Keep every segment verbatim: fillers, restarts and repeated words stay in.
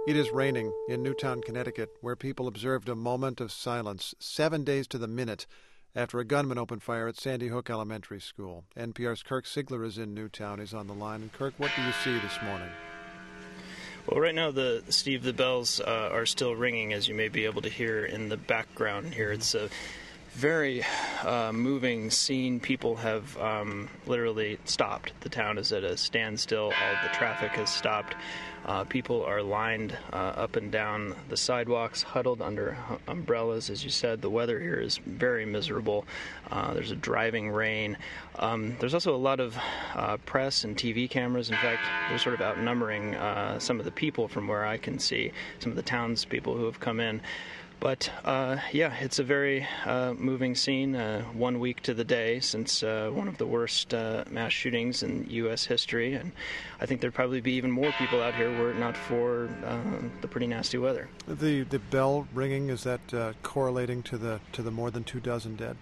It is raining in Newtown, Connecticut, where people observed a moment of silence seven days to the minute after a gunman opened fire at Sandy Hook Elementary School. N P R's Kirk Siegler is in Newtown. He's on the line. And Kirk, what do you see this morning? Well, right now, the Steve, the bells uh, are still ringing, as you may be able to hear in the background here. It's a very uh, moving scene. People have um, literally stopped. The town is at a standstill. All the traffic has stopped. Uh, people are lined uh, up and down the sidewalks, huddled under umbrellas. As you said, the weather here is very miserable. Uh, there's a driving rain. Um, there's also a lot of uh, press and T V cameras. In fact, they're sort of outnumbering uh, some of the people from where I can see, some of the townspeople who have come in. But, uh, yeah, it's a very uh, moving scene, uh, one week to the day since uh, one of the worst uh, mass shootings in U S history. And I think there'd probably be even more people out here were it not for uh, the pretty nasty weather. The the bell ringing, is that uh, correlating to the to the more than two dozen dead?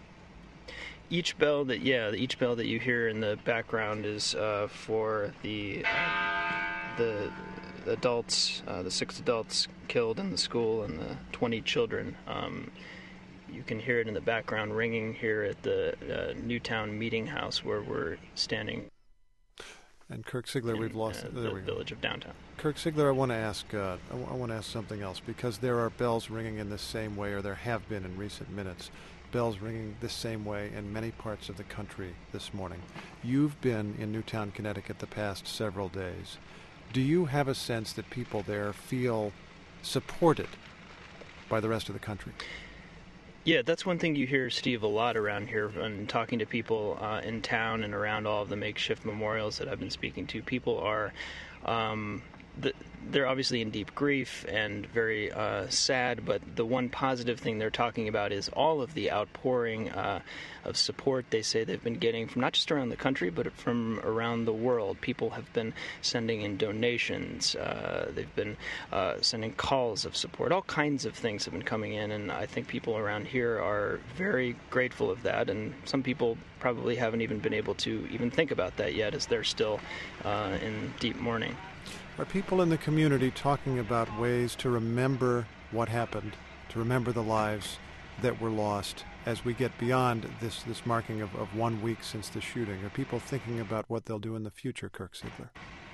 Each bell that, yeah, each bell that you hear in the background is uh, for the uh, the adults, uh, the six adults killed in the school and the twenty children. Um, you can hear it in the background ringing here at the uh, Newtown Meeting House where we're standing. And Kirk Siegler, in, we've lost uh, there the we go. village of downtown. Kirk Siegler, I want to ask. Uh, I, w- I want to ask something else, because there are bells ringing in the same way, or there have been in recent minutes. Bells ringing the same way in many parts of the country this morning. You've been in Newtown, Connecticut, the past several days. Do you have a sense that people there feel supported by the rest of the country? Yeah, that's one thing you hear, Steve, a lot around here when talking to people uh, in town and around all of the makeshift memorials that I've been speaking to. People are, um, the, they're obviously in deep grief and very uh, sad, but the one positive thing they're talking about is all of the outpouring uh, of support they say they've been getting from not just around the country, but from around the world. People have been sending in donations. Uh, they've been uh, sending calls of support. All kinds of things have been coming in, and I think people around here are very grateful of that, and some people probably haven't even been able to even think about that yet, as they're still uh, in deep mourning. Are people in the community talking about ways to remember what happened, to remember the lives that were lost as we get beyond this, this marking of, of one week since the shooting? Are people thinking about what they'll do in the future, Kirk Siegler?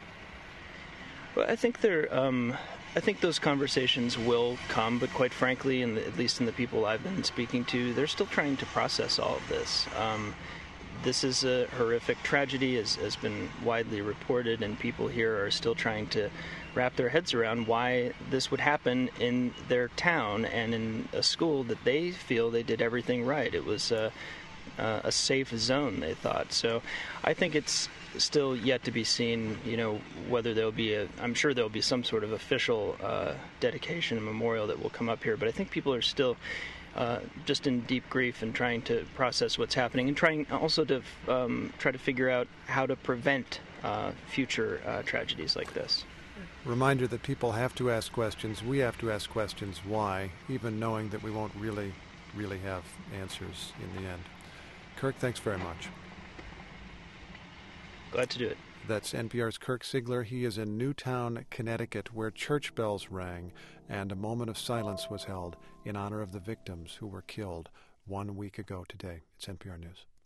Well, I think they're, um, I think those conversations will come, but quite frankly, in the, at least in the people I've been speaking to, they're still trying to process all of this. Um, This is a horrific tragedy, as has been widely reported, and people here are still trying to wrap their heads around why this would happen in their town and in a school that they feel they did everything right. It was a, a safe zone, they thought. So I think it's still yet to be seen, you know, whether there'll be a, I'm sure there'll be some sort of official uh, dedication and memorial that will come up here, but I think people are still Uh, just in deep grief and trying to process what's happening, and trying also to um, try to figure out how to prevent uh, future uh, tragedies like this. Reminder that people have to ask questions. We have to ask questions why, even knowing that we won't really, really have answers in the end. Kirk, thanks very much. Glad to do it. That's N P R's Kirk Siegler. He is in Newtown, Connecticut, where church bells rang and a moment of silence was held in honor of the victims who were killed one week ago today. It's N P R News.